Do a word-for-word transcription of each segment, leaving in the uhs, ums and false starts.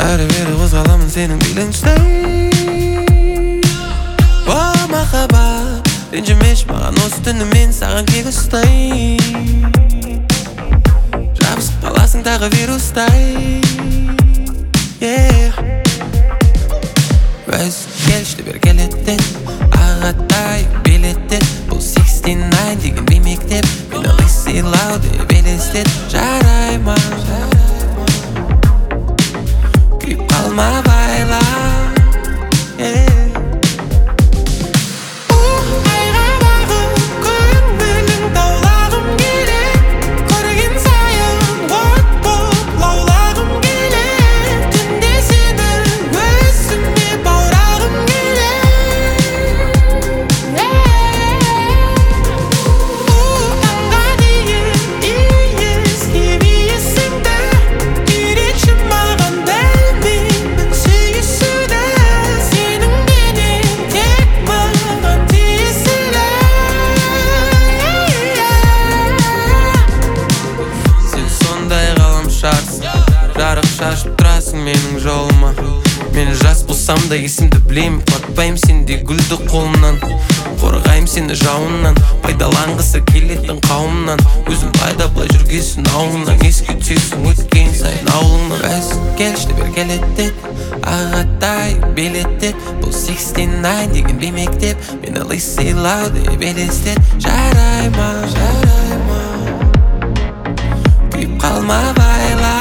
Әрі бері қозғаламын сенің биліңштей. О, махаббат, ренжімеші маған осы түні мен саған кегістай. Жабысып қаласың тағы вирустай. Өз келшті бер келеттен ағатай билеттен. Бұл сексен тоғыз деген беймектеп мені лысилау деп елестет. Жарай ма, күйіп қалма байла. Жарық шашып тұрасың менің жолыма. Мен жас болсам да есімді білем. Батпайым сендей гүлді қолымнан. Қорғайым сені жауыннан. Пайдаланғысы келетін қауымнан. Өзім қайда былай жүргесін ауыңнан. Еске түсесің өткен сайын ауылыңнан. Өз келшті бер келеттет ағатай билеттет. Бұл сексен тоғыз деген беймектеп мені лысилау деп елестет. Жарай ма, жарай ма, күйіп қалма байла.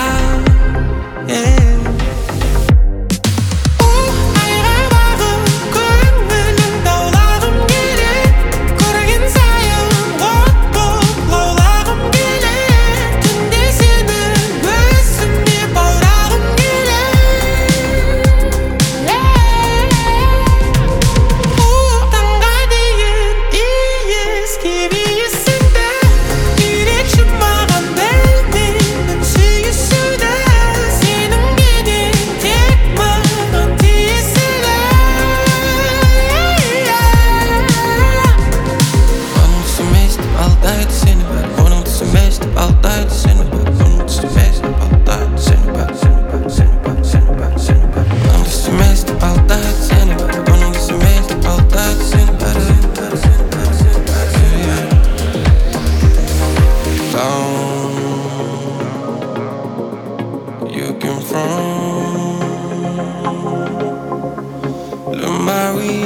You came from Le Marie.